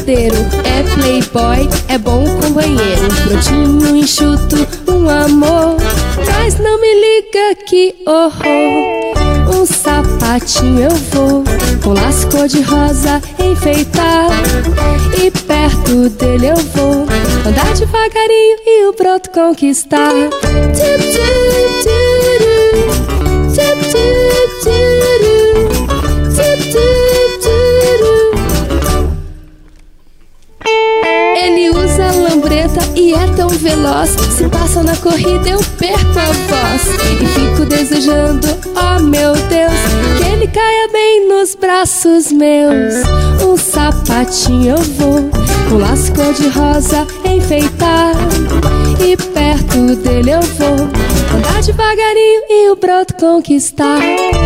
verdadeiro, é playboy, é bom companheiro, prontinho, enxuto, um amor. Mas não me liga que horror, um sapatinho eu vou, com laço cor-de-rosa enfeitar, e perto dele eu vou andar devagarinho e o broto conquistar. Ele usa lambreta e é tão veloz, se passa na corrida eu perco a voz e fico desejando, oh meu Deus, que ele caia bem nos braços meus. Um sapatinho eu vou, com laço cor-de-rosa enfeitar, e perto dele eu vou andar devagarinho e o broto conquistar.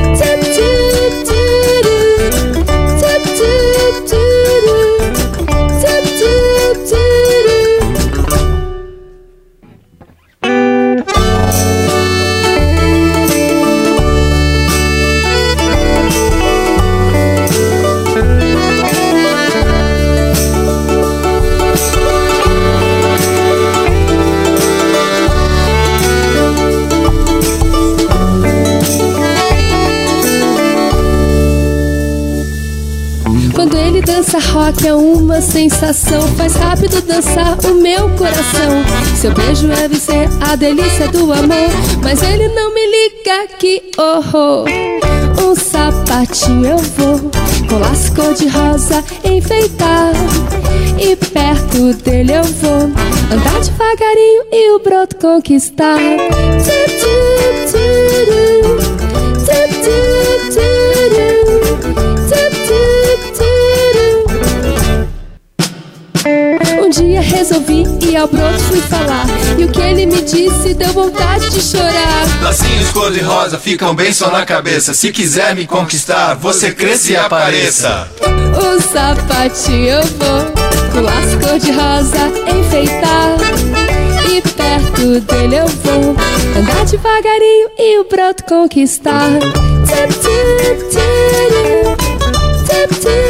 Quando ele dança rock é uma sensação, faz rápido dançar o meu coração. Seu beijo é vencer a delícia do amor, mas ele não me liga que horror. Um sapatinho eu vou, com laço cor-de-rosa enfeitar, e perto dele eu vou andar devagarinho e o broto conquistar. Um dia resolvi ir ao broto, fui falar, e o que ele me disse deu vontade de chorar. Lacinhos cor-de-rosa ficam bem só na cabeça, se quiser me conquistar, você cresça e apareça. Um sapatinho eu vou, com laço cor-de-rosa enfeitar, e perto dele eu vou andar devagarinho e o broto conquistar.